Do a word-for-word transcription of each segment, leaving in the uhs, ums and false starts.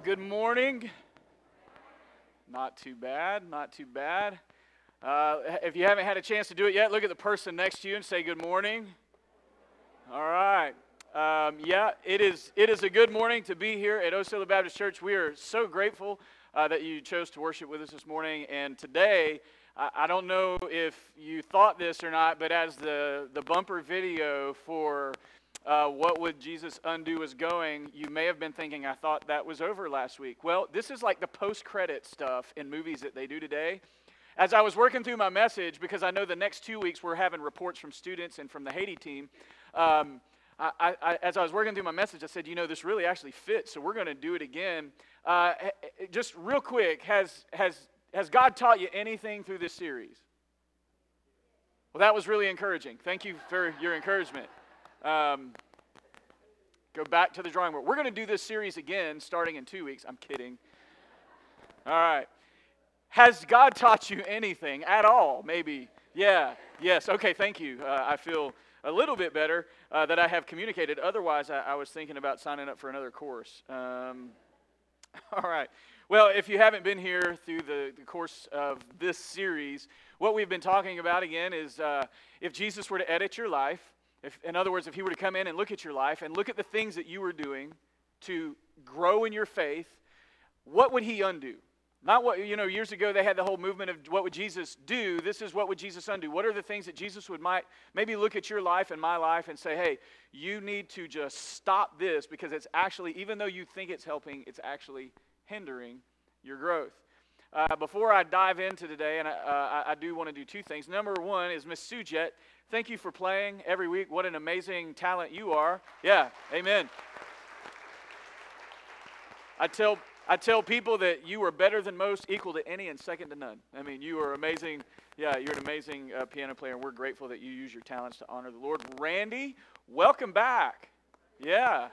Good morning. Not too bad, not too bad. Uh, if you haven't had a chance to do it yet, look at the person next to you and say good morning. All right. Um, yeah, it is It is a good morning to be here at Osceola Baptist Church. We are so grateful uh, that you chose to worship with us this morning. And today, I, I don't know if you thought this or not, but as the, the bumper video for Uh, what would Jesus undo is going, you may have been thinking, I thought that was over last week. Well, this is like the post-credit stuff in movies that they do today. As I was working through my message, because I know the next two weeks we're having reports from students and from the Haiti team, um, I, I, as I was working through my message, I said, you know, this really actually fits, so we're going to do it again. Uh, just real quick, has, has, has God taught you anything through this series? Well, that was really encouraging. Thank you for your encouragement. Um, go back to the drawing board. We're going to do this series again starting in two weeks. I'm kidding. All right. Has God taught you anything at all? Maybe. Yeah. Yes. Okay. Thank you. Uh, I feel a little bit better uh, that I have communicated. Otherwise, I, I was thinking about signing up for another course. Um, all right. Well, if you haven't been here through the, the course of this series, what we've been talking about again is uh, if Jesus were to edit your life, If, in other words, if he were to come in and look at your life and look at the things that you were doing to grow in your faith, what would he undo? Not what, you know, years ago they had the whole movement of what would Jesus do? This is what would Jesus undo? What are the things that Jesus would might maybe look at your life and my life and say, hey, you need to just stop this because it's actually, even though you think it's helping, it's actually hindering your growth. Uh, before I dive into today, and I, uh, I, I do want to do two things. Number one is Miss Sujet. Thank you for playing every week. What an amazing talent you are. Yeah, amen. I tell I tell people that you are better than most, equal to any, and second to none. I mean, you are amazing. Yeah, you're an amazing uh, piano player, and we're grateful that you use your talents to honor the Lord. Randy, welcome back. Yeah.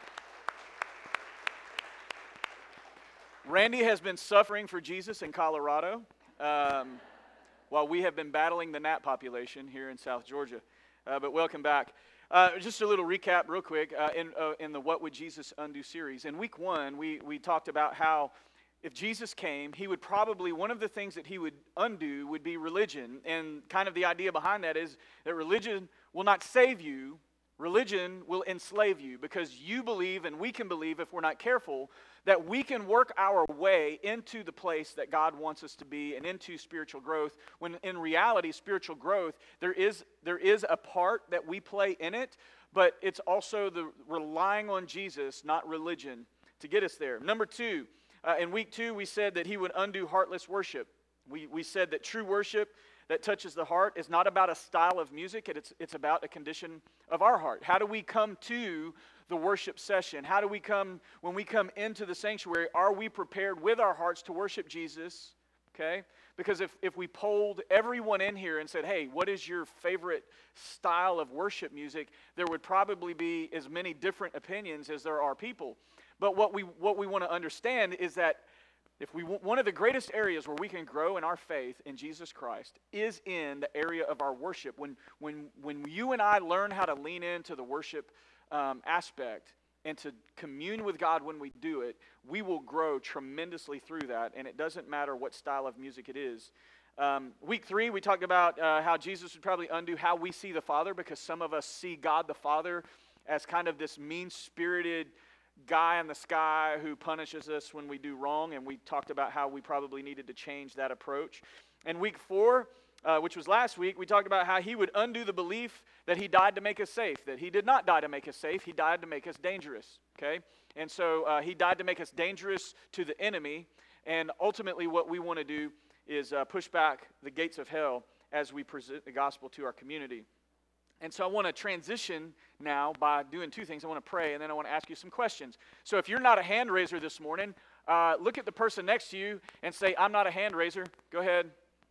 Randy has been suffering for Jesus in Colorado. Um, while we have been battling the gnat population here in South Georgia. Uh, but welcome back. Uh, just a little recap real quick uh, in, uh, in the What Would Jesus Undo series. In week one, we, we talked about how if Jesus came, he would probably, one of the things that he would undo would be religion. And kind of the idea behind that is that religion will not save you, religion will enslave you because you believe, and we can believe if we're not careful, that we can work our way into the place that God wants us to be and into spiritual growth, when in reality, spiritual growth, there is there is a part that we play in it, but it's also the relying on Jesus, not religion, to get us there. Number two, uh, in week two, we said that he would undo heartless worship. We, we said that true worship that touches the heart is not about a style of music, it's, it's about a condition of our heart. How do we come to the worship session? How do we come, when we come into the sanctuary, are we prepared with our hearts to worship Jesus? Okay? Because if, if we polled everyone in here and said, hey, what is your favorite style of worship music, there would probably be as many different opinions as there are people. But what we what we want to understand is that if we one of the greatest areas where we can grow in our faith in Jesus Christ is in the area of our worship. When when when you and I learn how to lean into the worship um, aspect and to commune with God when we do it, we will grow tremendously through that. And it doesn't matter what style of music it is. Um, week three, we talked about uh, how Jesus would probably undo how we see the Father, because some of us see God the Father as kind of this mean-spirited guy in the sky who punishes us when we do wrong, and we talked about how we probably needed to change that approach. And week four, uh, which was last week, we talked about how he would undo the belief that he died to make us safe, that he did not die to make us safe, he died to make us dangerous, okay? And so uh, he died to make us dangerous to the enemy, and ultimately what we want to do is uh, push back the gates of hell as we present the gospel to our community. And so I want to transition now by doing two things. I want to pray, and then I want to ask you some questions. So if you're not a hand raiser this morning, uh, look at the person next to you and say, I'm not a hand raiser. Go ahead.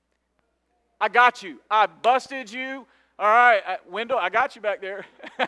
I got you. I busted you. All right, uh, Wendell, I got you back there.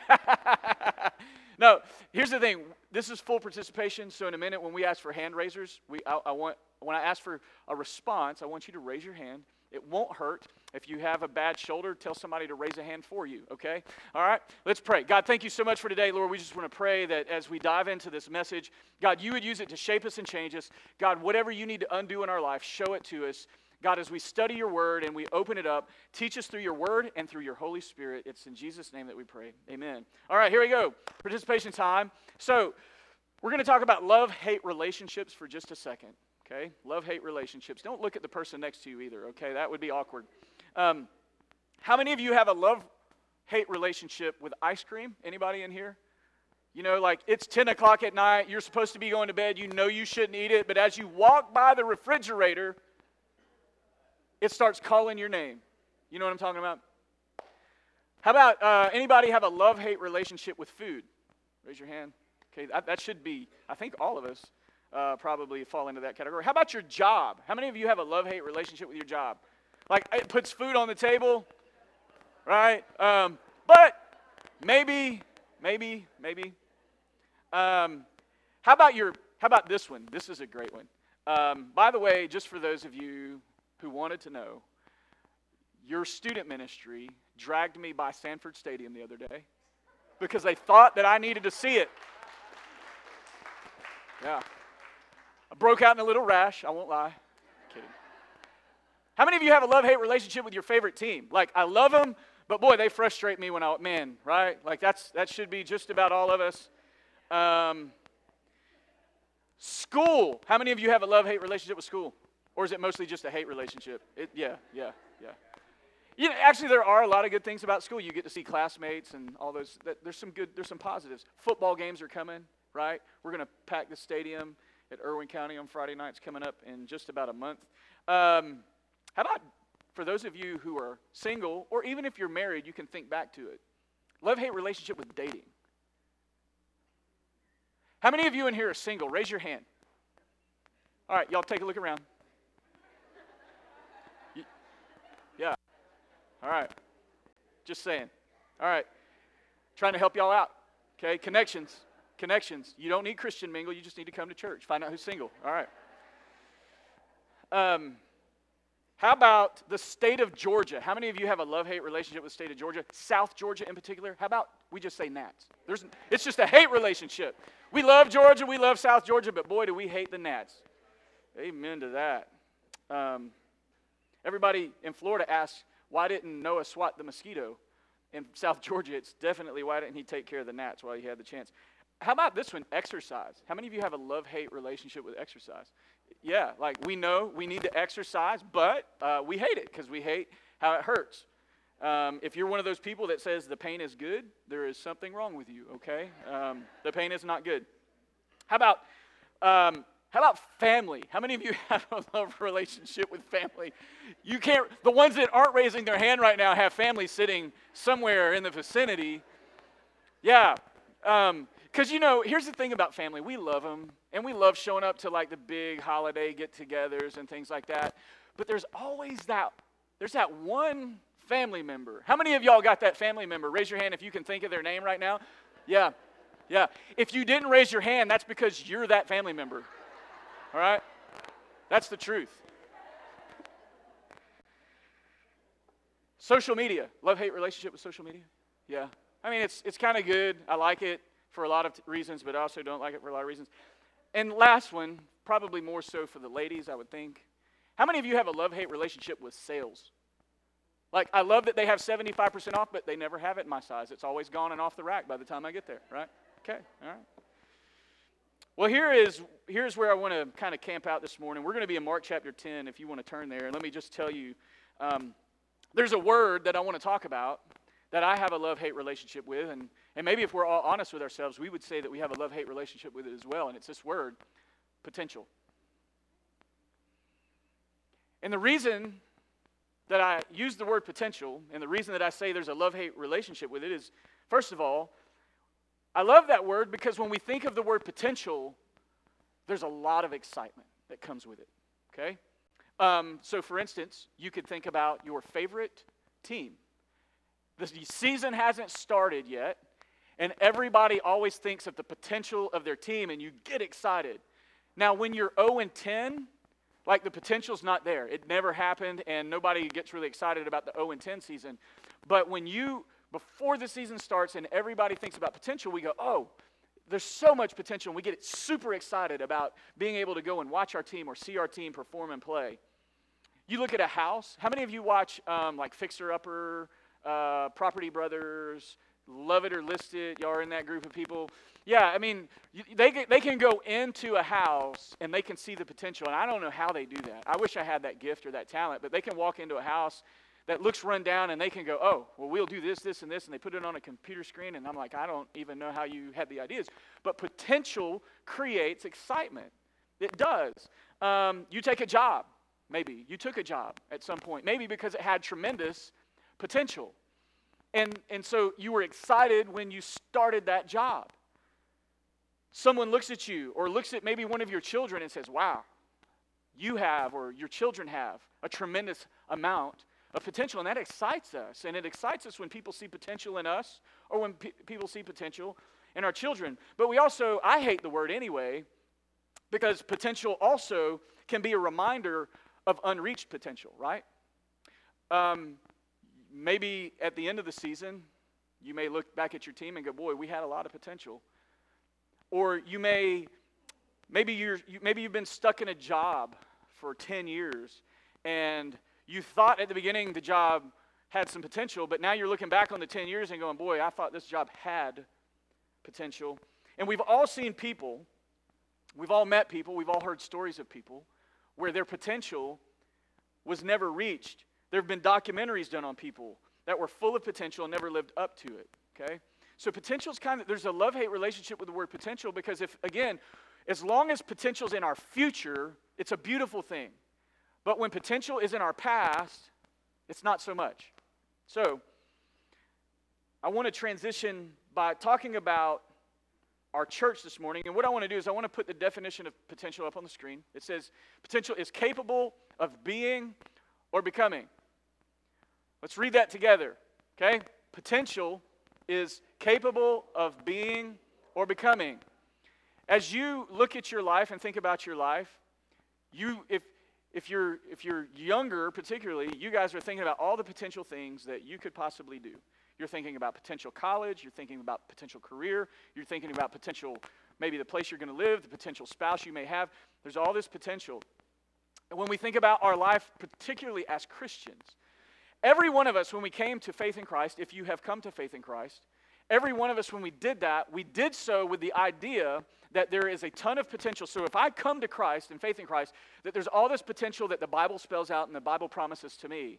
No, here's the thing. This is full participation, so in a minute when we ask for hand raisers, we I, I want when I ask for a response, I want you to raise your hand. It won't hurt. If you have a bad shoulder, tell somebody to raise a hand for you, okay? All right, let's pray. God, thank you so much for today, Lord. We just want to pray that as we dive into this message, God, you would use it to shape us and change us. God, whatever you need to undo in our life, show it to us. God, as we study your word and we open it up, teach us through your word and through your Holy Spirit. It's in Jesus' name that we pray. Amen. All right, here we go. Participation time. So we're going to talk about love-hate relationships for just a second, okay? Love-hate relationships. Don't look at the person next to you either, okay? That would be awkward. Um, how many of you have a love-hate relationship with ice cream? Anybody in here? You know, like it's ten o'clock at night. You're supposed to be going to bed. You know you shouldn't eat it. But as you walk by the refrigerator, it starts calling your name. You know what I'm talking about? How about uh, anybody have a love-hate relationship with food? Raise your hand. Okay, that, that should be, I think all of us uh, probably fall into that category. How about your job? How many of you have a love-hate relationship with your job? Like it puts food on the table, right? Um, but maybe, maybe, maybe. Um, how about your? How about this one? This is a great one. Um, by the way, just for those of you who wanted to know, your student ministry dragged me by Sanford Stadium the other day because they thought that I needed to see it. Yeah. I broke out in a little rash, I won't lie. Kidding. How many of you have a love-hate relationship with your favorite team? Like, I love them, but boy, they frustrate me when I, man, right? Like, that's that should be just about all of us. Um, school. How many of you have a love-hate relationship with school? Or is it mostly just a hate relationship? It, yeah, yeah, yeah. You know, actually, there are a lot of good things about school. You get to see classmates and all those. There's some good, there's some positives. Football games are coming, right? We're going to pack the stadium at Irwin County on Friday nights coming up in just about a month. Um, how about for those of you who are single, or even if you're married, you can think back to it. Love-hate relationship with dating. How many of you in here are single? Raise your hand. All right, y'all take a look around. Yeah. All right. Just saying. All right. Trying to help y'all out. Okay. Connections. Connections. You don't need Christian mingle. You just need to come to church. Find out who's single. All right. Um, how about the state of Georgia? How many of you have a love-hate relationship with the state of Georgia? South Georgia in particular? How about we just say Nats? There's, it's just a hate relationship. We love Georgia. We love South Georgia. But boy, do we hate the Nats. Amen to that. Um, Everybody in Florida asks, why didn't Noah swat the mosquito? In South Georgia, it's definitely why didn't he take care of the gnats while he had the chance? How about this one, exercise? How many of you have a love-hate relationship with exercise? Yeah, like we know we need to exercise, but uh, we hate it because we hate how it hurts. Um, if you're one of those people that says the pain is good, there is something wrong with you, okay? Um, the pain is not good. How about... Um, How about family? How many of you have a love relationship with family? You can't, the ones that aren't raising their hand right now have family sitting somewhere in the vicinity. Yeah. Um, because, you know, here's the thing about family. We love them, and we love showing up to, like, the big holiday get-togethers and things like that. But there's always that, there's that one family member. How many of y'all got that family member? Raise your hand if you can think of their name right now. Yeah. Yeah. If you didn't raise your hand, that's because you're that family member. All right? That's the truth. Social media. Love-hate relationship with social media? Yeah. I mean, it's it's kind of good. I like it for a lot of t- reasons, but I also don't like it for a lot of reasons. And last one, probably more so for the ladies, I would think. How many of you have a love-hate relationship with sales? Like, I love that they have seventy-five percent off, but they never have it in my size. It's always gone and off the rack by the time I get there, right? Okay, all right. Well, here is here's where I want to kind of camp out this morning. We're going to be in Mark chapter ten, if you want to turn there. And let me just tell you, um, there's a word that I want to talk about that I have a love-hate relationship with. And, and maybe if we're all honest with ourselves, we would say that we have a love-hate relationship with it as well. And it's this word, potential. And the reason that I use the word potential, and the reason that I say there's a love-hate relationship with it is, first of all, I love that word because when we think of the word potential, there's a lot of excitement that comes with it, okay? Um, so, for instance, you could think about your favorite team. The season hasn't started yet, and everybody always thinks of the potential of their team, and you get excited. Now, when you're oh and ten, like the potential's not there. It never happened, and nobody gets really excited about the oh and ten season. But when you, before the season starts and everybody thinks about potential, we go, oh, there's so much potential, and we get super excited about being able to go and watch our team or see our team perform and play. You look at a house. How many of you watch um, like Fixer Upper, uh, Property Brothers, Love It or List It? Y'all are in that group of people. Yeah, I mean, you, they, they can go into a house and they can see the potential, and I don't know how they do that. I wish I had that gift or that talent, but they can walk into a house that looks run down, and they can go, oh, well, we'll do this, this, and this, and they put it on a computer screen, and I'm like, I don't even know how you had the ideas. But potential creates excitement. It does. Um, you take a job, maybe. You took a job at some point, maybe because it had tremendous potential. And, and so you were excited when you started that job. Someone looks at you or looks at maybe one of your children and says, wow, you have or your children have a tremendous amount of potential, and that excites us. And it excites us when people see potential in us or when pe- people see potential in our children. But we also, I hate the word anyway, because potential also can be a reminder of unreached potential, right? Um, maybe at the end of the season, you may look back at your team and go, boy, we had a lot of potential. Or you may, maybe you're, you, maybe you've been stuck in a job for ten years, and you thought at the beginning the job had some potential, but now you're looking back on the ten years and going, boy, I thought this job had potential. And we've all seen people, we've all met people, we've all heard stories of people where their potential was never reached. There have been documentaries done on people that were full of potential and never lived up to it, okay? So potential's kind of, there's a love-hate relationship with the word potential, because if, again, as long as potential's in our future, it's a beautiful thing. But when potential is in our past, it's not so much. So, I want to transition by talking about our church this morning. And what I want to do is I want to put the definition of potential up on the screen. It says, potential is capable of being or becoming. Let's read that together, okay? Potential is capable of being or becoming. As you look at your life and think about your life, you, if If you're if you're younger, particularly, you guys are thinking about all the potential things that you could possibly do. You're thinking about potential college. You're thinking about potential career. You're thinking about potential, maybe the place you're going to live, the potential spouse you may have. There's all this potential. And when we think about our life, particularly as Christians, every one of us, when we came to faith in Christ, if you have come to faith in Christ, every one of us, when we did that, we did so with the idea that there is a ton of potential. So if I come to Christ and faith in Christ, that there's all this potential that the Bible spells out and the Bible promises to me.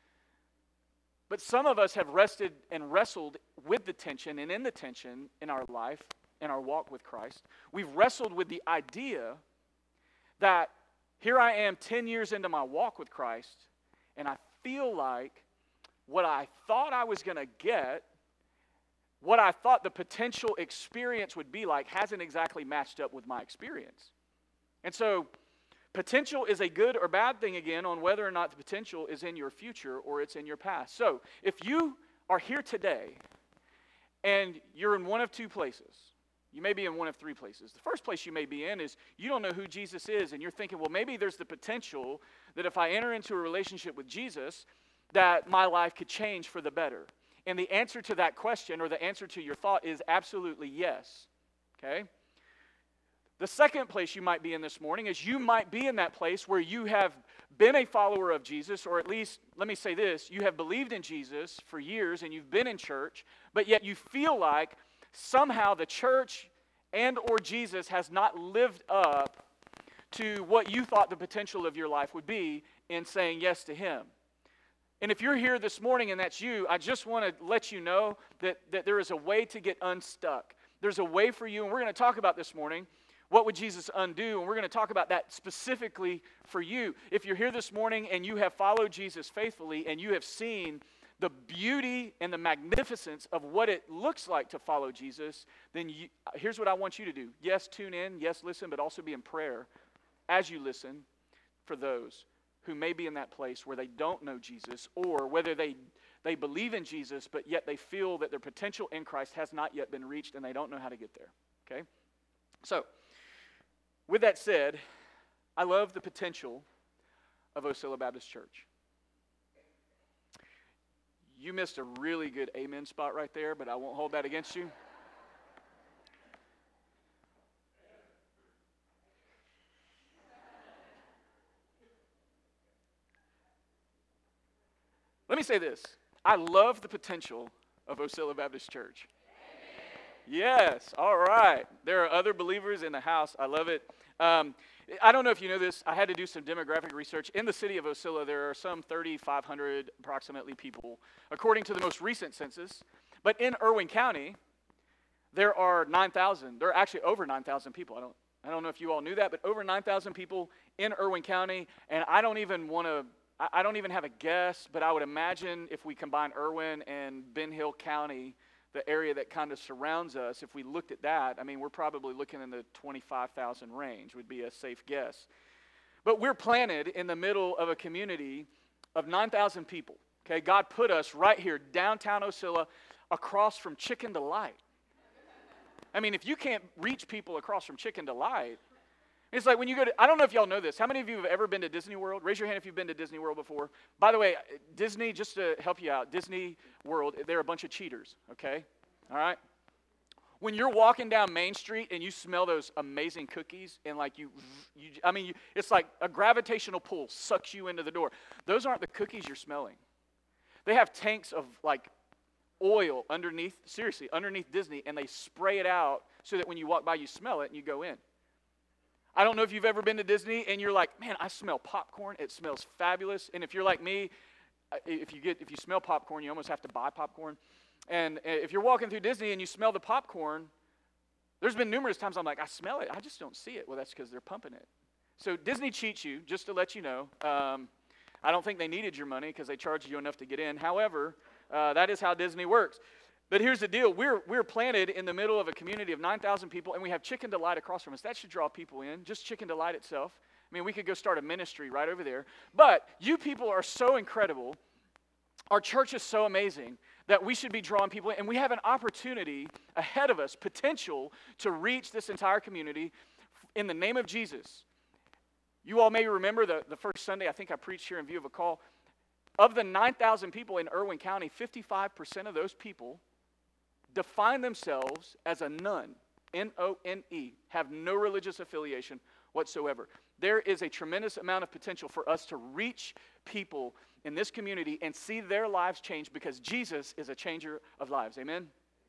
But some of us have rested and wrestled with the tension and in the tension in our life, in our walk with Christ. We've wrestled with the idea that here I am ten years into my walk with Christ, and I feel like what I thought I was going to get, what I thought the potential experience would be like, hasn't exactly matched up with my experience. And so, potential is a good or bad thing, again, on whether or not the potential is in your future or it's in your past. So, if you are here today and you're in one of two places, you may be in one of three places. The first place you may be in is you don't know who Jesus is, and you're thinking, well, maybe there's the potential that if I enter into a relationship with Jesus, that my life could change for the better. And the answer to that question, or the answer to your thought, is absolutely yes, okay? The second place you might be in this morning is you might be in that place where you have been a follower of Jesus, or at least, let me say this, you have believed in Jesus for years and you've been in church, but yet you feel like somehow the church and or Jesus has not lived up to what you thought the potential of your life would be in saying yes to Him. And if you're here this morning and that's you, I just want to let you know that, that there is a way to get unstuck. There's a way for you, and we're going to talk about this morning, what would Jesus undo? And we're going to talk about that specifically for you. If you're here this morning and you have followed Jesus faithfully and you have seen the beauty and the magnificence of what it looks like to follow Jesus, then you, here's what I want you to do. Yes, tune in. Yes, listen, but also be in prayer as you listen for those who may be in that place where they don't know Jesus, or whether they, they believe in Jesus, but yet they feel that their potential in Christ has not yet been reached and they don't know how to get there, okay? So, with that said, I love the potential of Osceola Baptist Church? You missed a really good amen spot right there, but I won't hold that against you. Let me say this. I love the potential of Osceola Baptist Church. Yes, all right. There are other believers in the house. I love it. Um, I don't know if you know this. I had to do some demographic research. In the city of Osceola, there are some thirty-five hundred approximately people, according to the most recent census. But in Irwin County, there are nine thousand. There are actually over nine thousand people. I don't, I don't know if you all knew that, but over nine thousand people in Irwin County. And I don't even want to, I don't even have a guess, but I would imagine if we combine Irwin and Ben Hill County, the area that kind of surrounds us, if we looked at that, I mean, we're probably looking in the twenty-five thousand range would be a safe guess. But we're planted in the middle of a community of nine thousand people. Okay, God put us right here, downtown Osceola, across from Chicken Delight. I mean, if you can't reach people across from Chicken Delight, it's like when you go to, I don't know if y'all know this. How many of you have ever been to Disney World? Raise your hand if you've been to Disney World before. By the way, Disney, just to help you out, Disney World, they're a bunch of cheaters, okay? All right? When you're walking down Main Street and you smell those amazing cookies and like you, you I mean, you, it's like a gravitational pull sucks you into the door. Those aren't the cookies you're smelling. They have tanks of like oil underneath, seriously, underneath Disney, and they spray it out so that when you walk by, you smell it and you go in. I don't know if you've ever been to Disney and you're like, man, I smell popcorn. It smells fabulous. And if you're like me, if you get if you smell popcorn, you almost have to buy popcorn. And if you're walking through Disney and you smell the popcorn, there's been numerous times I'm like, I smell it. I just don't see it. Well, that's because they're pumping it. So Disney cheats you, just to let you know. Um, I don't think they needed your money because they charged you enough to get in. However, uh, that is how Disney works. But here's the deal. We're we're planted in the middle of a community of nine thousand people, and we have Chicken Delight across from us. That should draw people in, just Chicken Delight itself. I mean, we could go start a ministry right over there. But you people are so incredible. Our church is so amazing that we should be drawing people in, and we have an opportunity ahead of us, potential to reach this entire community in the name of Jesus. You all may remember the, the first Sunday, I think I preached here in View of a Call. Of the nine thousand people in Irwin County, fifty-five percent of those people define themselves as a none, N O N E, have no religious affiliation whatsoever. There is a tremendous amount of potential for us to reach people in this community and see their lives change because Jesus is a changer of lives. Amen?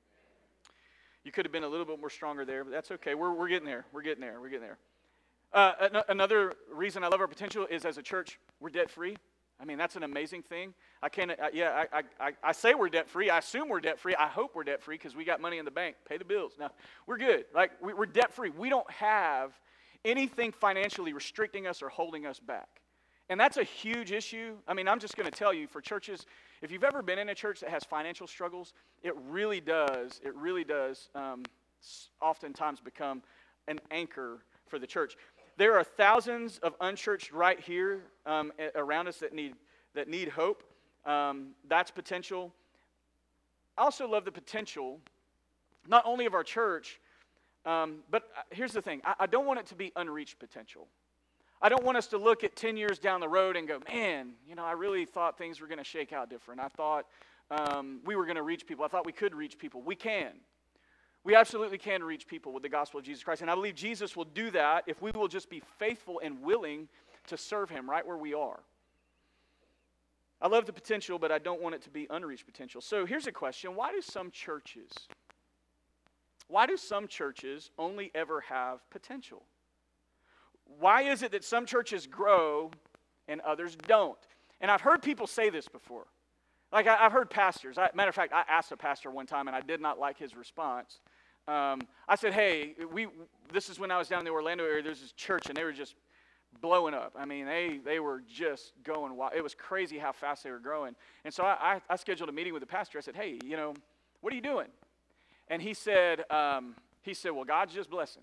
You could have been a little bit more stronger there, but that's okay. We're, we're getting there. We're getting there. We're getting there. Uh, an- another reason I love our potential is as a church, we're debt-free. I mean, that's an amazing thing. I can't, uh, yeah, I, I, I say we're debt-free. I assume we're debt-free. I hope we're debt-free because we got money in the bank. Pay the bills. No, we're good. Like, we, we're debt-free. We don't have anything financially restricting us or holding us back. And that's a huge issue. I mean, I'm just going to tell you, for churches, if you've ever been in a church that has financial struggles, it really does, it really does um, oftentimes become an anchor for the church. There are thousands of unchurched right here um, around us that need that need hope. Um, that's potential. I also love the potential, not only of our church, um, but here's the thing. I, I don't want it to be unreached potential. I don't want us to look at ten years down the road and go, man, you know, I really thought things were going to shake out different. I thought um, we were going to reach people. I thought we could reach people. We can. We absolutely can reach people with the gospel of Jesus Christ. And I believe Jesus will do that if we will just be faithful and willing to serve him right where we are. I love the potential, but I don't want it to be unreached potential. So here's a question. Why do some churches, why do some churches only ever have potential? Why is it that some churches grow and others don't? And I've heard people say this before. Like I, I've heard pastors. I, matter of fact, I asked a pastor one time, and I did not like his response. Um, I said, hey, we. this is when I was down in the Orlando area. There's this church, and they were just blowing up. I mean, they they were just going wild. It was crazy how fast they were growing. And so I, I, I scheduled a meeting with the pastor. I said, hey, you know, what are you doing? And he said, um, he said, well, God's just blessing.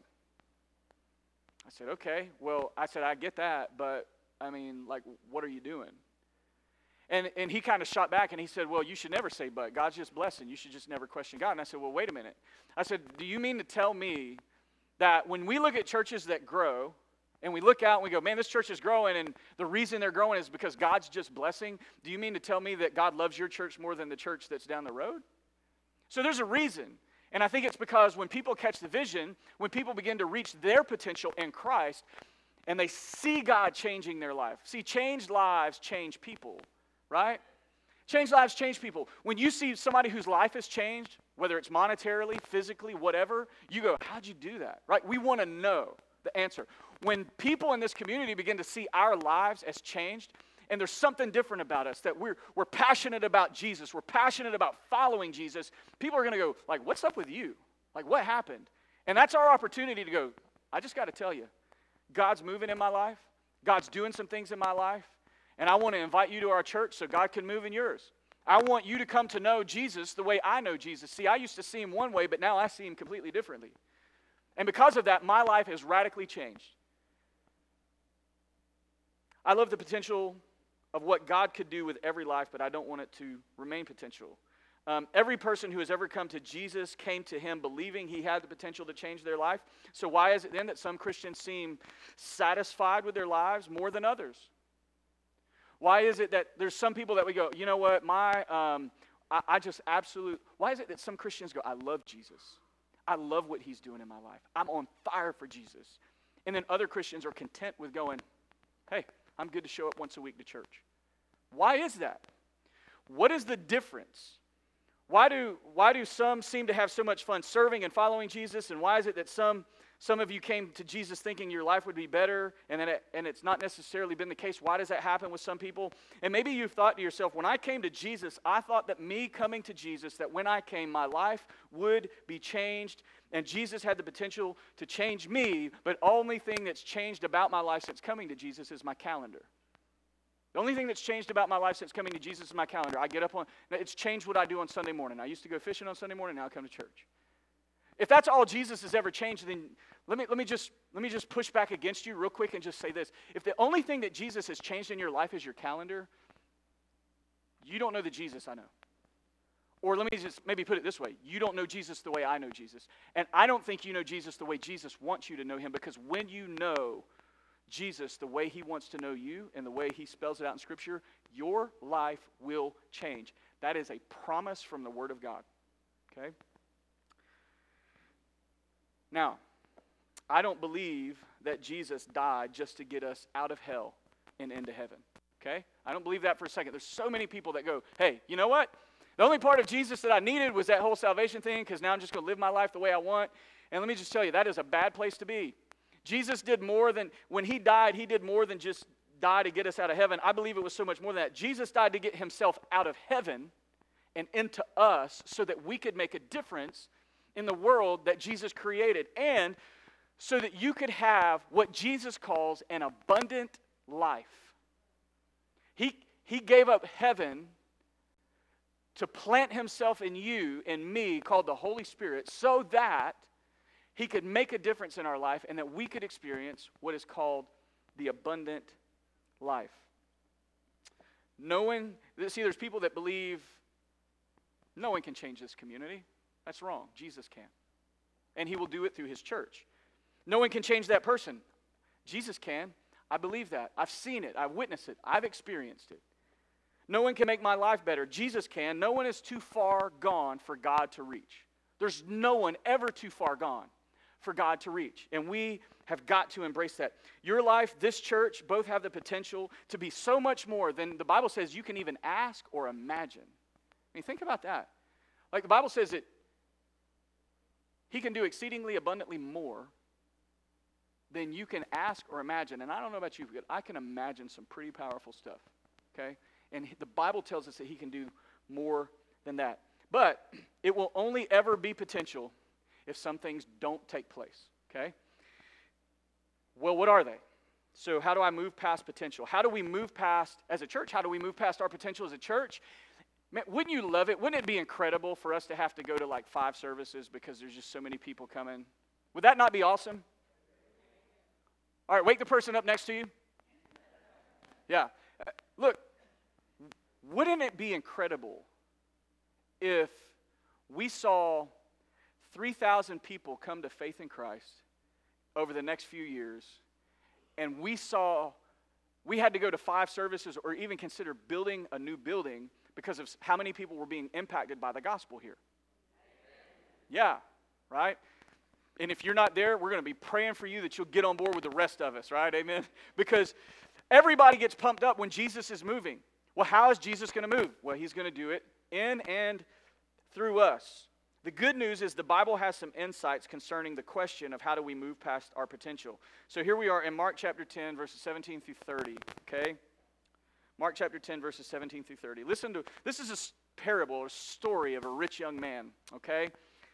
I said, okay. Well, I said, I get that, but I mean, like, what are you doing? And and he kind of shot back and he said, well, you should never say but. God's just blessing. You should just never question God. And I said, well, wait a minute. I said, do you mean to tell me that when we look at churches that grow and we look out and we go, man, this church is growing, and the reason they're growing is because God's just blessing, do you mean to tell me that God loves your church more than the church that's down the road? So there's a reason. And I think it's because when people catch the vision, when people begin to reach their potential in Christ, and they see God changing their life. See, changed lives change people, right? Changed lives change people. When you see somebody whose life has changed, whether it's monetarily, physically, whatever, you go, how'd you do that, right? We want to know the answer. When people in this community begin to see our lives as changed, and there's something different about us, that we're, we're passionate about Jesus, we're passionate about following Jesus, people are going to go, like, what's up with you? Like, what happened? And that's our opportunity to go, I just got to tell you, God's moving in my life. God's doing some things in my life. And I want to invite you to our church so God can move in yours. I want you to come to know Jesus the way I know Jesus. See, I used to see him one way, but now I see him completely differently. And because of that, my life has radically changed. I love the potential of what God could do with every life, but I don't want it to remain potential. Um, every person who has ever come to Jesus came to him believing he had the potential to change their life. So why is it then that some Christians seem satisfied with their lives more than others? Why is it that there's some people that we go, you know what, my, um, I, I just absolute, why is it that some Christians go, I love Jesus. I love what he's doing in my life. I'm on fire for Jesus. And then other Christians are content with going, hey, I'm good to show up once a week to church. Why is that? What is the difference? Why do, why do some seem to have so much fun serving and following Jesus, and why is it that some, some of you came to Jesus thinking your life would be better, and, then it, and it's not necessarily been the case? Why does that happen with some people? And maybe you've thought to yourself, when I came to Jesus, I thought that me coming to Jesus, that when I came, my life would be changed, and Jesus had the potential to change me, but only thing that's changed about my life since coming to Jesus is my calendar. The only thing that's changed about my life since coming to Jesus is my calendar. I get up on, it's changed what I do on Sunday morning. I used to go fishing on Sunday morning, now I come to church. If that's all Jesus has ever changed, then let me, let me just, let me just push back against you real quick and just say this. If the only thing that Jesus has changed in your life is your calendar, you don't know the Jesus I know. Or let me just maybe put it this way. You don't know Jesus the way I know Jesus. And I don't think you know Jesus the way Jesus wants you to know him, because when you know Jesus the way he wants to know you and the way he spells it out in Scripture, your life will change. That is a promise from the Word of God. Okay? Now, I don't believe that Jesus died just to get us out of hell and into heaven. Okay? I don't believe that for a second. There's so many people that go, hey, you know what? The only part of Jesus that I needed was that whole salvation thing, because now I'm just going to live my life the way I want. And let me just tell you, that is a bad place to be. Jesus did more than, when he died, he did more than just die to get us out of heaven. I believe it was so much more than that. Jesus died to get himself out of heaven and into us so that we could make a difference in the world that Jesus created, and so that you could have what Jesus calls an abundant life. He, he gave up heaven to plant himself in you and me, called the Holy Spirit, so that he could make a difference in our life and that we could experience what is called the abundant life. No one, see, there's people that believe no one can change this community. That's wrong. Jesus can. And he will do it through his church. No one can change that person. Jesus can. I believe that. I've seen it. I've witnessed it. I've experienced it. No one can make my life better. Jesus can. No one is too far gone for God to reach. There's no one ever too far gone for God to reach. And we have got to embrace that. Your life, this church, both have the potential to be so much more than the Bible says you can even ask or imagine. I mean, think about that. Like the Bible says that he can do exceedingly abundantly more than you can ask or imagine. And I don't know about you, but I can imagine some pretty powerful stuff, okay? And the Bible tells us that he can do more than that. But it will only ever be potential if some things don't take place, okay? Well, what are they? So how do I move past potential? How do we move past, as a church, how do we move past our potential as a church? Man, wouldn't you love it? Wouldn't it be incredible for us to have to go to like five services because there's just so many people coming? Would that not be awesome? All right, wake the person up next to you. Yeah. Uh, look, wouldn't it be incredible if we saw three thousand people come to faith in Christ over the next few years, and we saw, we had to go to five services or even consider building a new building because of how many people were being impacted by the gospel here. Yeah, right? And if you're not there, we're going to be praying for you that you'll get on board with the rest of us, right? Amen? Because everybody gets pumped up when Jesus is moving. Well, how is Jesus going to move? Well, he's going to do it in and through us. The good news is the Bible has some insights concerning the question of how do we move past our potential. So here we are in Mark chapter ten, verses seventeen through thirty, okay? Mark chapter ten, verses seventeen through thirty. Listen to, this is a parable, a story of a rich young man, okay?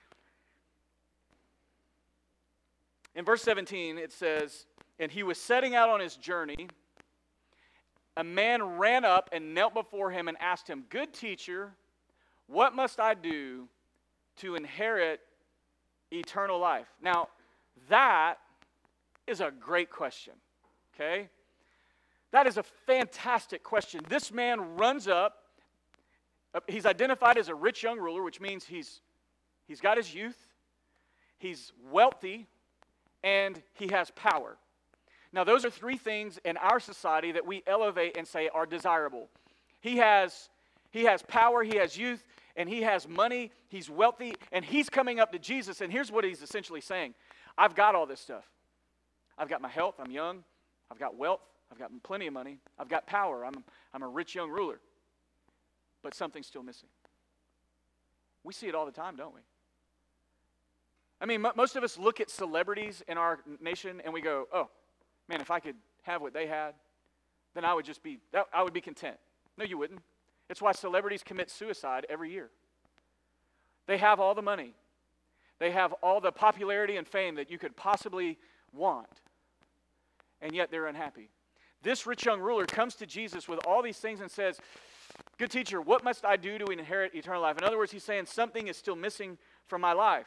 In verse seventeen, it says, and he was setting out on his journey. A man ran up and knelt before him and asked him, "Good teacher, what must I do to inherit eternal life?" Now, that is a great question, okay? That is a fantastic question. This man runs up. He's identified as a rich young ruler, which means he's, he's got his youth, he's wealthy, and he has power. Now, those are three things in our society that we elevate and say are desirable. He has, he has power, he has youth, and he has money, he's wealthy, and he's coming up to Jesus, and here's what he's essentially saying. I've got all this stuff. I've got my health, I'm young, I've got wealth, I've got plenty of money, I've got power, I'm, I'm a rich young ruler. But something's still missing. We see it all the time, don't we? I mean, m- most of us look at celebrities in our nation and we go, oh, man, if I could have what they had, then I would just be, that, I would be content. No, you wouldn't. It's why celebrities commit suicide every year. They have all the money. They have all the popularity and fame that you could possibly want. And yet they're unhappy. This rich young ruler comes to Jesus with all these things and says, "Good teacher, what must I do to inherit eternal life?" In other words, he's saying something is still missing from my life.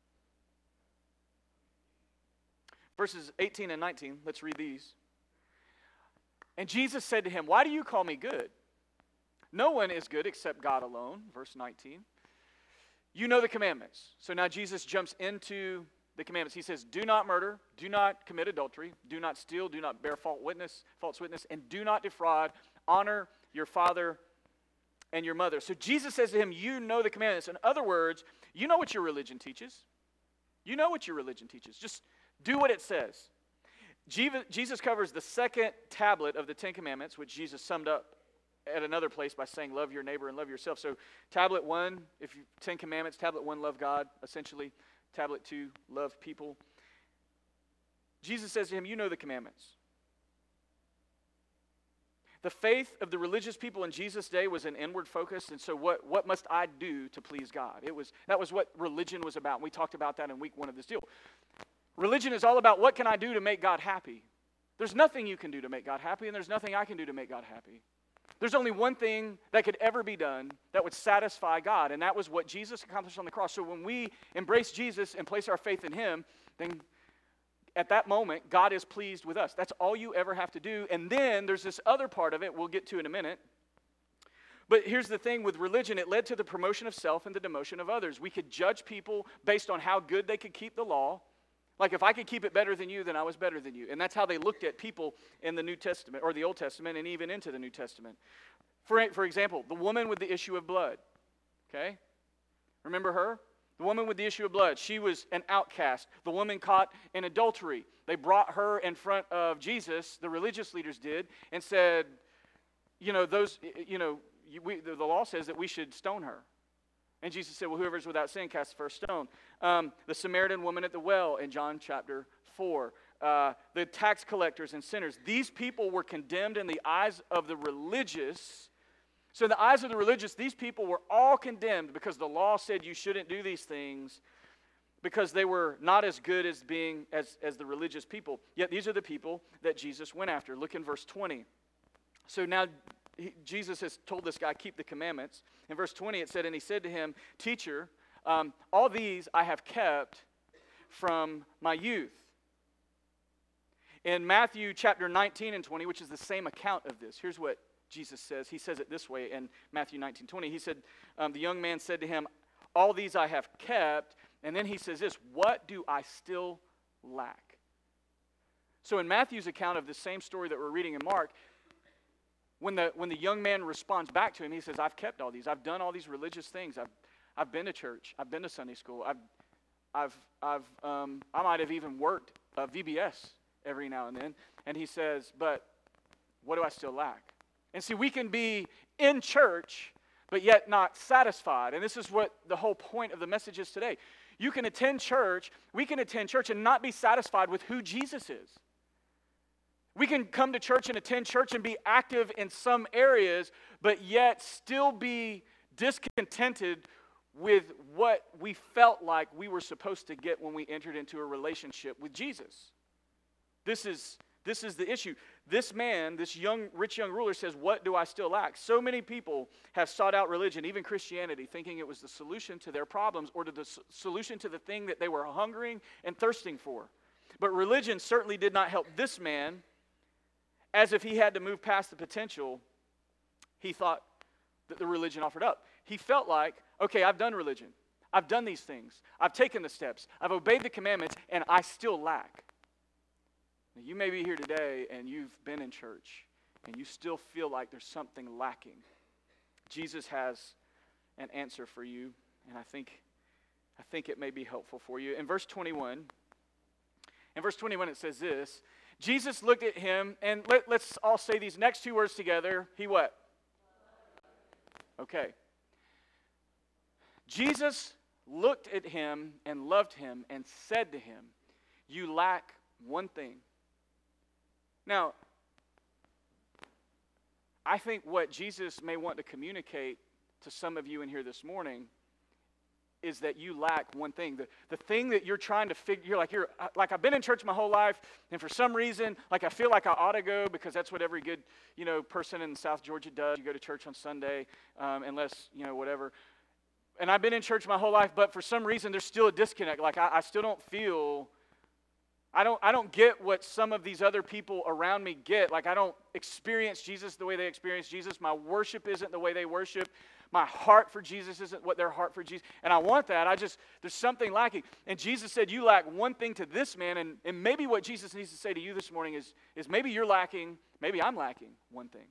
Verses eighteen and nineteen, let's read these. And Jesus said to him, "Why do you call me good? No one is good except God alone." Verse nineteen. You know the commandments. So now Jesus jumps into the commandments. He says, do not murder, do not commit adultery, do not steal, do not bear false witness, false witness, and do not defraud. Honor your father and your mother. So Jesus says to him, you know the commandments. In other words, you know what your religion teaches. You know what your religion teaches. Just do what it says. Jesus covers the second tablet of the Ten Commandments, which Jesus summed up at another place by saying, love your neighbor and love yourself. So tablet one, if you, Ten Commandments, tablet one, love God, essentially. Tablet two, love people. Jesus says to him, you know the commandments. The faith of the religious people in Jesus' day was an inward focus, and so what, what must I do to please God? It was that was what religion was about. And we talked about that in week one of this deal. Religion is all about what can I do to make God happy. There's nothing you can do to make God happy, and there's nothing I can do to make God happy. There's only one thing that could ever be done that would satisfy God, and that was what Jesus accomplished on the cross. So when we embrace Jesus and place our faith in him, then at that moment, God is pleased with us. That's all you ever have to do. And then there's this other part of it we'll get to in a minute. But here's the thing with religion, it led to the promotion of self and the demotion of others. We could judge people based on how good they could keep the law. Like if I could keep it better than you, then I was better than you. And that's how they looked at people in the New Testament, or the Old Testament, and even into the New Testament. For, for example, the woman with the issue of blood. Okay? Remember her? The woman with the issue of blood. She was an outcast. The woman caught in adultery. They brought her in front of Jesus, the religious leaders did, and said, you know, those, you know, we, the law says that we should stone her. And Jesus said, well, whoever's without sin cast the first stone. Um, the Samaritan woman at the well in John chapter four. Uh, the tax collectors and sinners. These people were condemned in the eyes of the religious. So in the eyes of the religious, these people were all condemned because the law said you shouldn't do these things because they were not as good as being as, as the religious people. Yet these are the people that Jesus went after. Look in verse twenty. So now he, Jesus has told this guy, keep the commandments. In verse twenty it said, and he said to him, teacher, um, all these I have kept from my youth. In Matthew chapter nineteen and twenty, which is the same account of this, here's what Jesus says. He says it this way in Matthew nineteen twenty. He said, um, the young man said to him, all these I have kept. And then he says this, what do I still lack? So in Matthew's account of the same story that we're reading in Mark, when the when the young man responds back to him, he says, I've kept all these. I've done all these religious things. I've I've been to church. I've been to Sunday school. I've I've I've um, I might have even worked uh, V B S every now and then. And he says, but what do I still lack? And see, we can be in church, but yet not satisfied. And this is what the whole point of the message is today. You can attend church, we can attend church and not be satisfied with who Jesus is. We can come to church and attend church and be active in some areas, but yet still be discontented with what we felt like we were supposed to get when we entered into a relationship with Jesus. This is This is the issue. This man, this young, rich young ruler says, what do I still lack? So many people have sought out religion, even Christianity, thinking it was the solution to their problems or to the s- solution to the thing that they were hungering and thirsting for. But religion certainly did not help this man, as if he had to move past the potential he thought that the religion offered up. He felt like, okay, I've done religion. I've done these things. I've taken the steps. I've obeyed the commandments, and I still lack. You may be here today and you've been in church and you still feel like there's something lacking. Jesus has an answer for you, and I think I think it may be helpful for you. In verse twenty-one, in verse twenty-one it says this, Jesus looked at him, and let, let's all say these next two words together. He what? Okay. Jesus looked at him and loved him and said to him, you lack one thing. Now, I think what Jesus may want to communicate to some of you in here this morning is that you lack one thing. The, the thing that you're trying to figure, you're like, you're, like I've been in church my whole life, and for some reason, like I feel like I ought to go because that's what every good, you know, person in South Georgia does. You go to church on Sunday, um, unless, you know, whatever. And I've been in church my whole life, but for some reason, there's still a disconnect. Like I, I still don't feel... I don't I don't get what some of these other people around me get. Like I don't experience Jesus the way they experience Jesus. My worship isn't the way they worship. My heart for Jesus isn't what their heart for Jesus. And I want that. I just, there's something lacking. And Jesus said, you lack one thing to this man. And, and maybe what Jesus needs to say to you this morning is, is maybe you're lacking, maybe I'm lacking one thing.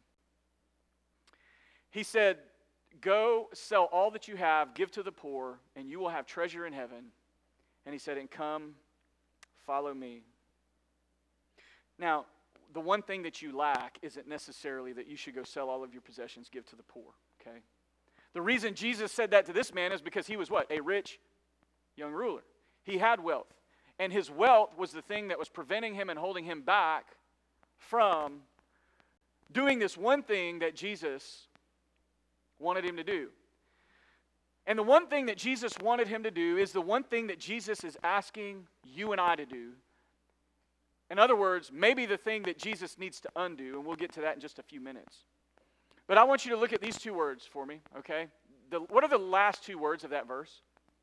He said, go sell all that you have, give to the poor, and you will have treasure in heaven. And he said, and come, follow me. Now, the one thing that you lack isn't necessarily that you should go sell all of your possessions, give to the poor, okay? The reason Jesus said that to this man is because he was what? A rich young ruler. He had wealth. And his wealth was the thing that was preventing him and holding him back from doing this one thing that Jesus wanted him to do. And the one thing that Jesus wanted him to do is the one thing that Jesus is asking you and I to do. In other words, maybe the thing that Jesus needs to undo, and we'll get to that in just a few minutes. But I want you to look at these two words for me, okay? The, what are the last two words of that verse?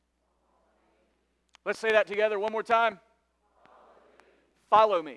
Let's say that together one more time. Follow me. Follow me.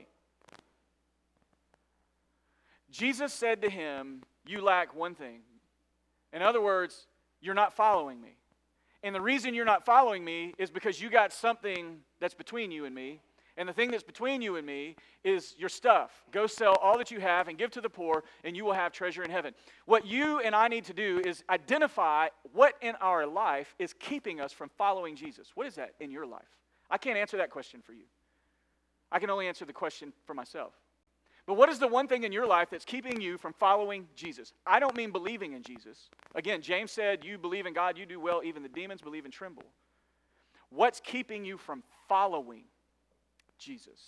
Jesus said to him, you lack one thing. In other words, you're not following me. And the reason you're not following me is because you got something that's between you and me. And the thing that's between you and me is your stuff. Go sell all that you have and give to the poor, and you will have treasure in heaven. What you and I need to do is identify what in our life is keeping us from following Jesus. What is that in your life? I can't answer that question for you. I can only answer the question for myself. But what is the one thing in your life that's keeping you from following Jesus? I don't mean believing in Jesus. Again, James said, you believe in God, you do well, even the demons believe and tremble. What's keeping you from following Jesus?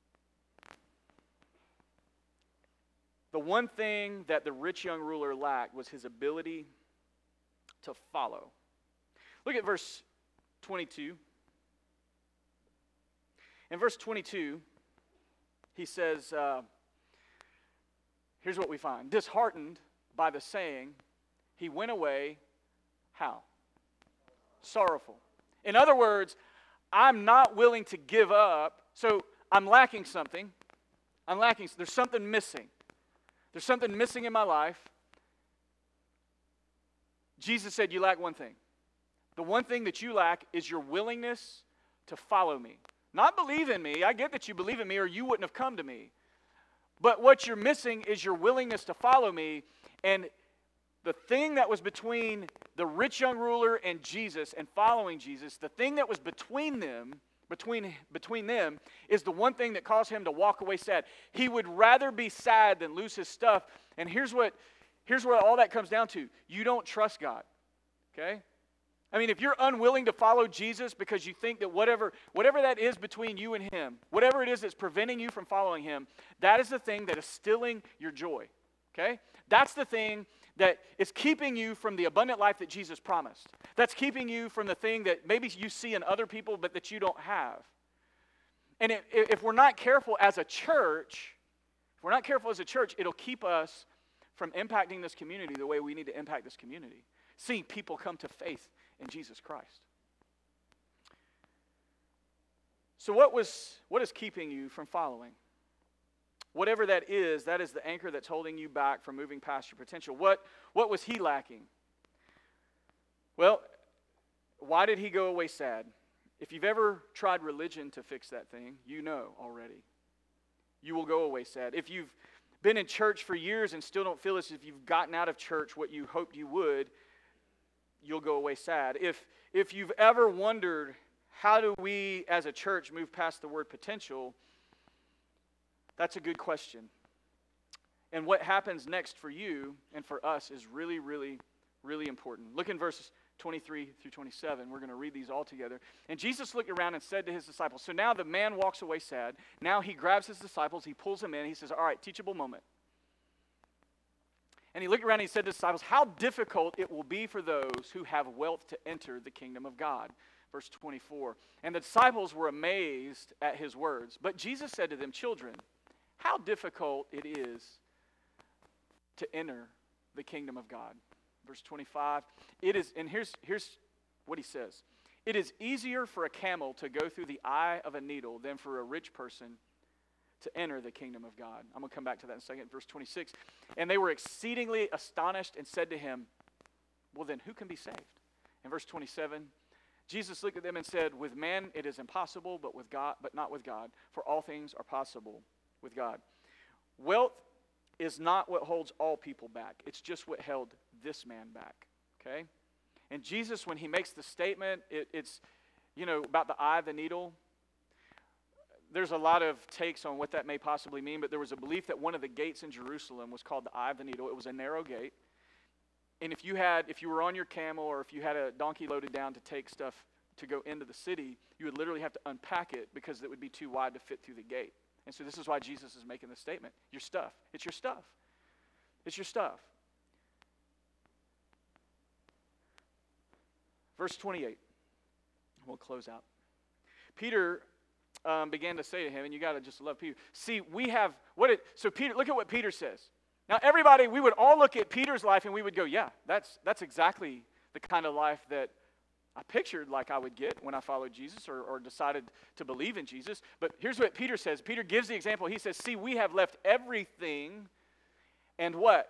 The one thing that the rich young ruler lacked was his ability to follow. Look at verse twenty-two. In verse twenty-two, he says, uh, here's what we find. Disheartened by the saying, he went away, how? Sorrowful. In other words, I'm not willing to give up, so I'm lacking something. I'm lacking, there's something missing. There's something missing in my life. Jesus said, you lack one thing. The one thing that you lack is your willingness to follow me. Not believe in me. I get that you believe in me or you wouldn't have come to me. But what you're missing is your willingness to follow me. And the thing that was between the rich young ruler and Jesus and following Jesus, the thing that was between them, between, between them, is the one thing that caused him to walk away sad. He would rather be sad than lose his stuff. And here's what, here's what all that comes down to. You don't trust God. Okay? I mean, if you're unwilling to follow Jesus because you think that whatever, whatever that is between you and him, whatever it is that's preventing you from following him, that is the thing that is stilling your joy. Okay? That's the thing that is keeping you from the abundant life that Jesus promised. That's keeping you from the thing that maybe you see in other people but that you don't have. And if, if we're not careful as a church, if we're not careful as a church, it'll keep us from impacting this community the way we need to impact this community. Seeing people come to faith in Jesus Christ. So what was what is keeping you from following? Whatever that is, that is the anchor that's holding you back from moving past your potential. What what was he lacking? Well, why did he go away sad? If you've ever tried religion to fix that thing, you know already. You will go away sad. If you've been in church for years and still don't feel as if you've gotten out of church what you hoped you would, you'll go away sad. If if you've ever wondered, how do we as a church move past the word potential? That's a good question. And what happens next for you and for us is really, really, really important. Look in verses twenty-three through twenty-seven. We're going to read these all together. And Jesus looked around and said to his disciples, so now the man walks away sad. Now he grabs his disciples, he pulls them in, he says, all right, teachable moment. And he looked around and he said to the disciples, how difficult it will be for those who have wealth to enter the kingdom of God. Verse twenty-four. And the disciples were amazed at his words. But Jesus said to them, children, how difficult it is to enter the kingdom of God. Verse twenty-five. It is, and here's, here's what he says. It is easier for a camel to go through the eye of a needle than for a rich person to enter the kingdom of God. I'm going to come back to that in a second. Verse twenty-six. And they were exceedingly astonished and said to him, well then, who can be saved? In verse twenty-seven, Jesus looked at them and said, with man it is impossible, but with God, but not with God, for all things are possible with God. Wealth is not what holds all people back. It's just what held this man back. Okay? And Jesus, when he makes the statement, it, it's, you know, about the eye of the needle. There's a lot of takes on what that may possibly mean, but there was a belief that one of the gates in Jerusalem was called the eye of the needle. It was a narrow gate. And if you had, if you were on your camel or if you had a donkey loaded down to take stuff to go into the city, you would literally have to unpack it because it would be too wide to fit through the gate. And so this is why Jesus is making this statement. Your stuff. It's your stuff. It's your stuff. Verse twenty-eight. We'll close out. Peter um, began to say to him, and you got to just love Peter. See, we have, what it, so Peter, look at what Peter says. Now everybody, we would all look at Peter's life and we would go, yeah, that's that's exactly the kind of life that I pictured like I would get when I followed Jesus or, or decided to believe in Jesus. But here's what Peter says. Peter gives the example. He says, see, we have left everything and what?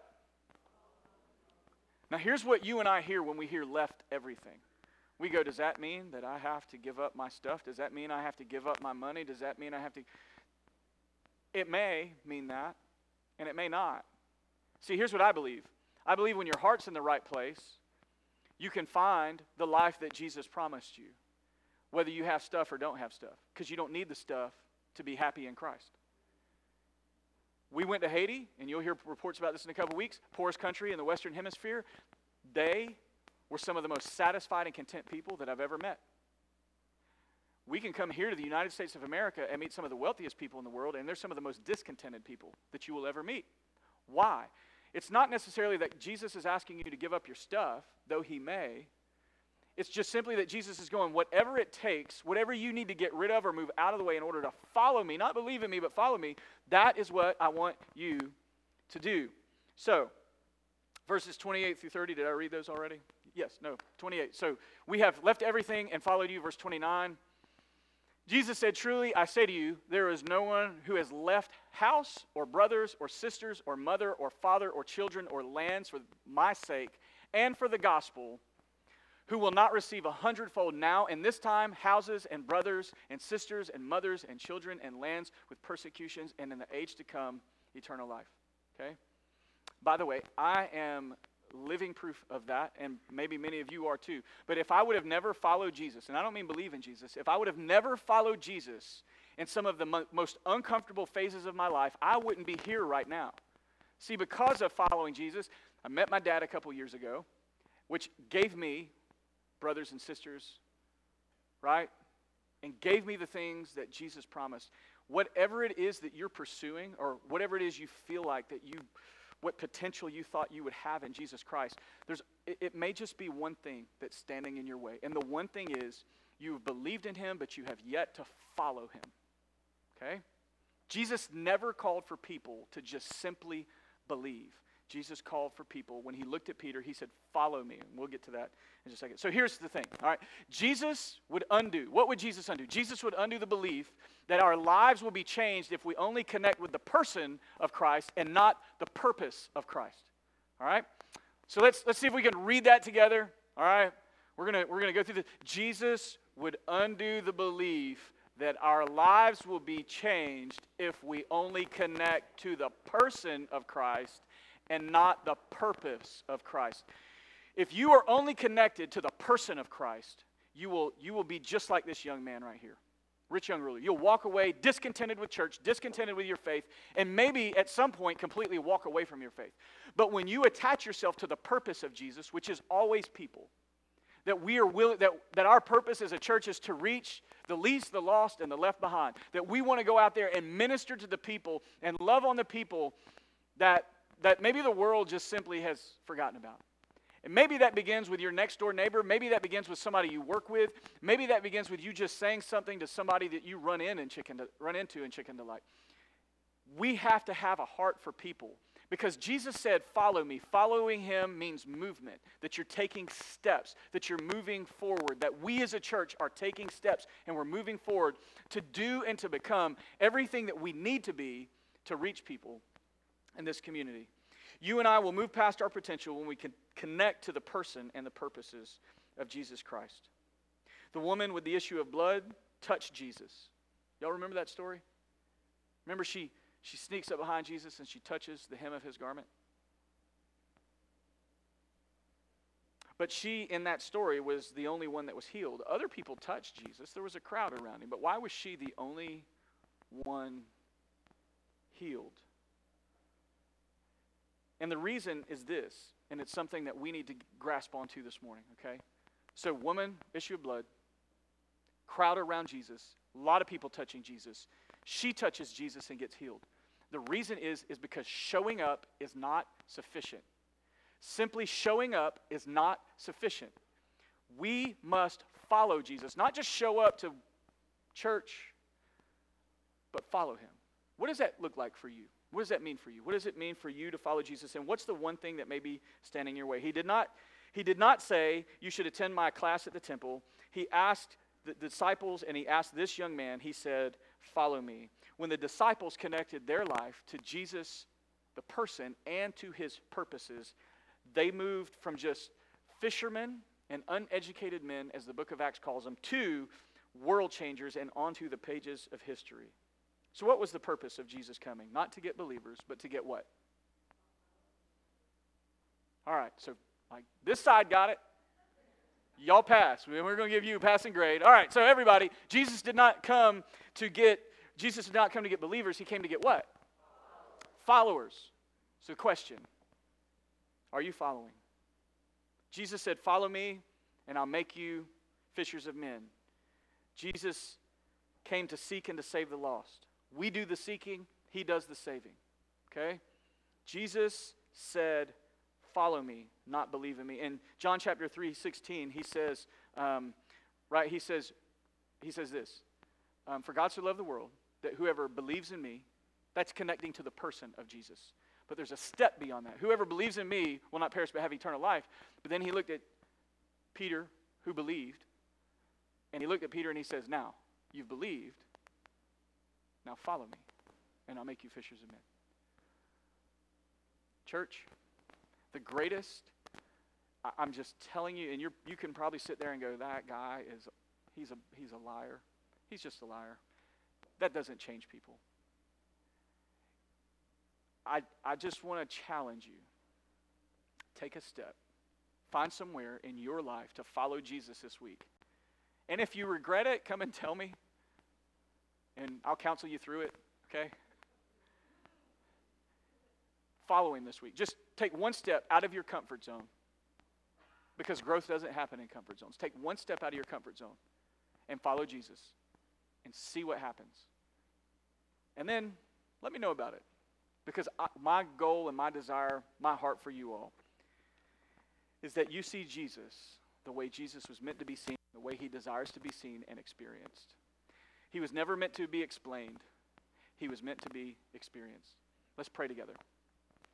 Now here's what you and I hear when we hear left everything. We go, does that mean that I have to give up my stuff? Does that mean I have to give up my money? Does that mean I have to? It may mean that, and it may not. See, here's what I believe. I believe when your heart's in the right place, you can find the life that Jesus promised you, whether you have stuff or don't have stuff, because you don't need the stuff to be happy in Christ. We went to Haiti, and you'll hear reports about this in a couple weeks, poorest country in the Western Hemisphere. They were some of the most satisfied and content people that I've ever met. We can come here to the United States of America and meet some of the wealthiest people in the world, and they're some of the most discontented people that you will ever meet. Why? It's not necessarily that Jesus is asking you to give up your stuff, though he may. It's just simply that Jesus is going, whatever it takes, whatever you need to get rid of or move out of the way in order to follow me, not believe in me, but follow me, that is what I want you to do. So, verses twenty-eight through thirty, did I read those already? Yes, no, twenty-eight. So, we have left everything and followed you, verse twenty-nine. Jesus said, truly, I say to you, there is no one who has left house or brothers or sisters or mother or father or children or lands for my sake and for the gospel, who will not receive a hundredfold now in this time houses and brothers and sisters and mothers and children and lands with persecutions, and in the age to come eternal life. Okay? By the way, I am living proof of that, and maybe many of you are too. But if I would have never followed Jesus, and I don't mean believe in Jesus, if I would have never followed Jesus in some of the mo- most uncomfortable phases of my life, I wouldn't be here right now. See, because of following Jesus, I met my dad a couple years ago, which gave me brothers and sisters, right? And gave me the things that Jesus promised. Whatever it is that you're pursuing, or whatever it is you feel like that you, what potential you thought you would have in Jesus Christ, there's, it, it may just be one thing that's standing in your way. And the one thing is, you've believed in him, but you have yet to follow him. Okay? Jesus never called for people to just simply believe. Jesus called for people. When he looked at Peter, he said, follow me. And we'll get to that in just a second. So here's the thing, all right? Jesus would undo. What would Jesus undo? Jesus would undo the belief that our lives will be changed if we only connect with the person of Christ and not the purpose of Christ, all right? So let's let's see if we can read that together, all right? We're gonna we're gonna go through this. Jesus would undo the belief that our lives will be changed if we only connect to the person of Christ and not the purpose of Christ. If you are only connected to the person of Christ, you will, you will be just like this young man right here, rich young ruler. You'll walk away discontented with church, discontented with your faith, and maybe at some point completely walk away from your faith. But when you attach yourself to the purpose of Jesus, which is always people, that we are willing, that, that our purpose as a church is to reach the least, the lost, and the left behind, that we want to go out there and minister to the people and love on the people that that maybe the world just simply has forgotten about. And maybe that begins with your next door neighbor. Maybe that begins with somebody you work with. Maybe that begins with you just saying something to somebody that you run in and chicken to, run into in Chicken Delight. We have to have a heart for people because Jesus said, follow me. Following him means movement, that you're taking steps, that you're moving forward, that we as a church are taking steps and we're moving forward to do and to become everything that we need to be to reach people in this community. You and I will move past our potential when we can connect to the person and the purposes of Jesus Christ. The woman with the issue of blood touched Jesus. Y'all remember that story? Remember she, she sneaks up behind Jesus and she touches the hem of his garment? But she, in that story, was the only one that was healed. Other people touched Jesus. There was a crowd around him. But why was she the only one healed? And the reason is this, and it's something that we need to grasp onto this morning, okay? So woman, issue of blood, crowd around Jesus, a lot of people touching Jesus. She touches Jesus and gets healed. The reason is, is because showing up is not sufficient. Simply showing up is not sufficient. We must follow Jesus, not just show up to church, but follow him. What does that look like for you? What does that mean for you? What does it mean for you to follow Jesus? And what's the one thing that may be standing in your way? He did not, he did not say, you should attend my class at the temple. He asked the disciples and he asked this young man, he said, follow me. When the disciples connected their life to Jesus, the person, and to his purposes, they moved from just fishermen and uneducated men, as the book of Acts calls them, to world changers and onto the pages of history. So what was the purpose of Jesus coming? Not to get believers, but to get what? All right, so like this side got it. Y'all pass. We're going to give you a passing grade. All right, so everybody, Jesus did not come to get, Jesus did not come to get believers. He came to get what? Followers. So question, are you following? Jesus said, follow me and I'll make you fishers of men. Jesus came to seek and to save the lost. We do the seeking, he does the saving, okay? Jesus said, follow me, not believe in me. In John chapter three, sixteen, he says, um, right, he says, he says this, um, for God so loved the world that whoever believes in me, that's connecting to the person of Jesus. But there's a step beyond that. Whoever believes in me will not perish but have eternal life. But then he looked at Peter, who believed, and he looked at Peter and he says, now, you've believed, now follow me, and I'll make you fishers of men. Church, the greatest I, I'm just telling you, and you're, you can probably sit there and go, that guy is, he's a, he's a liar. He's just a liar. That doesn't change people. I, I just want to challenge you. Take a step. Find somewhere in your life to follow Jesus this week. And if you regret it, come and tell me. And I'll counsel you through it, okay? Follow him this week. Just take one step out of your comfort zone. Because growth doesn't happen in comfort zones. Take one step out of your comfort zone and follow Jesus and see what happens. And then let me know about it. Because I, my goal and my desire, my heart for you all, is that you see Jesus the way Jesus was meant to be seen, the way he desires to be seen and experienced. He was never meant to be explained. He was meant to be experienced. Let's pray together.